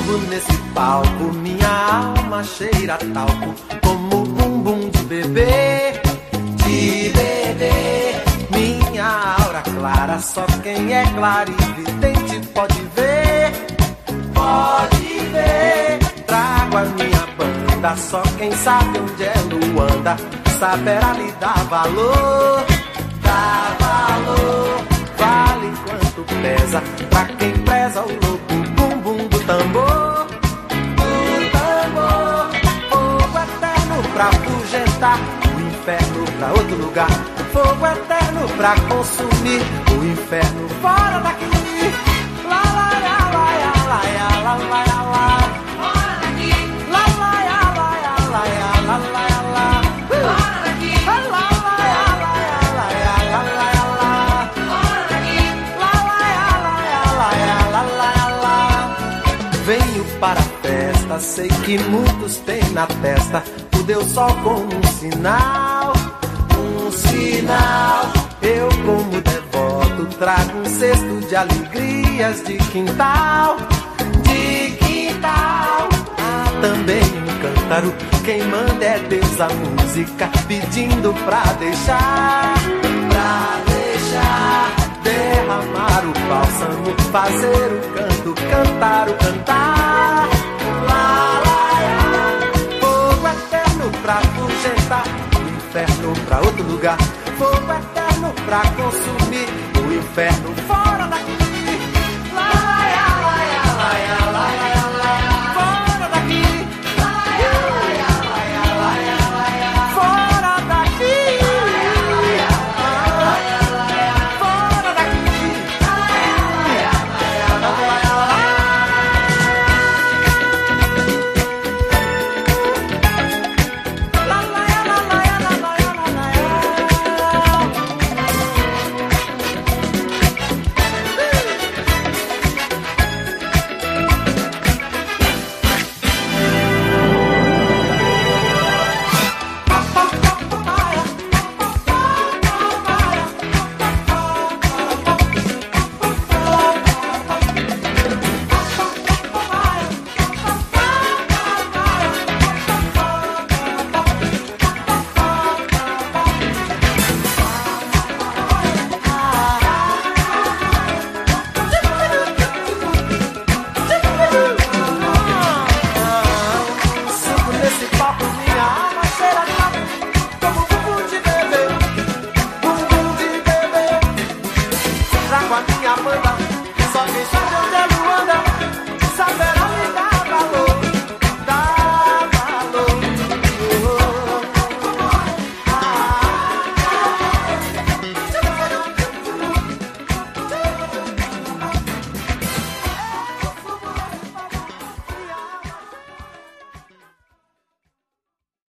subo nesse palco, minha alma cheira talco, como bumbum de bebê, minha aura clara, só quem é clarividente pode ver, trago a minha banda, só quem sabe onde é Luanda, saberá lhe dar valor, vale quanto pesa, pra quem preza o louco bumbum do tambor, fogo eterno pra afugentar, o inferno pra outro lugar, fogo eterno pra consumir, o inferno fora daqui, lá lá lá lá lá lá lá lá, fora daqui, lá lá lá lá lá lá lá lá, fora daqui, lá lá lá lá lá lá lá, fora daqui, lá lá lá lá. Venho para a festa, sei que muitos têm na testa o Deus Sol como um sinal. Eu como devoto trago um cesto de alegrias de quintal. Há também um cântaro, quem manda é Deus a música, pedindo pra deixar derramar o bálsamo, fazer o canto, cantar o cantar. Lá, lá, lá. Fogo eterno pra afugentar, o inferno pra outro lugar, fogo eterno pra consumir, o inferno fora.